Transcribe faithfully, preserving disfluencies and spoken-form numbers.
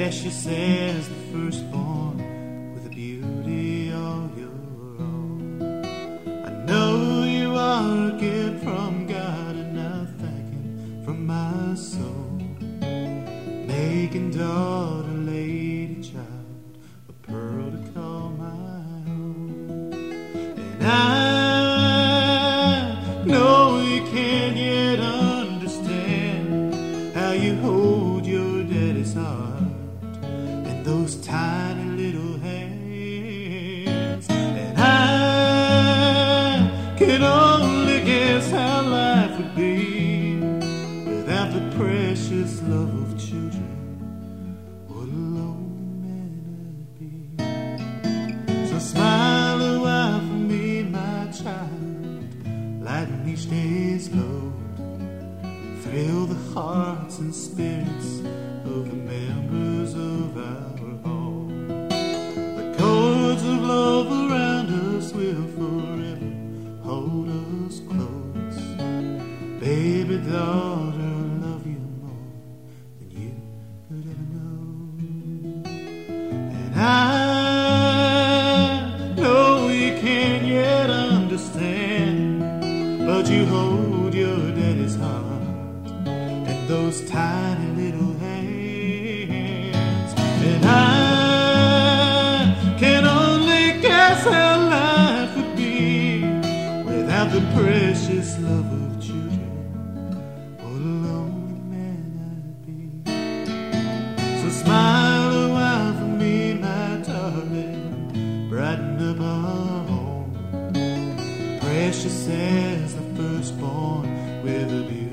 precious as the firstborn, with a beauty all your own. I know you are a gift from God, and I'm thanking from my soul, making daughter, lady, child, a pearl to call my own. And I know you can't yet understand how you hold your daddy's heart and those tiny little hands. And I can only guess how life would be without the precious love of children. What a lonely man I'd be. So smile a while for me, my child, lighten each day's load, thrill the hearts and spirits of the members of our home. The cords of love around us will forever hold us close. Baby daughter, I love you more than you could ever know. And I know you can't yet understand, but you hold your daddy's heart and those tiny little hands. And I can only guess how life would be without the precious love of children. What a lonely man I'd be. So smile a while for me, my darling, brighten up our home, precious as the firstborn, with a beauty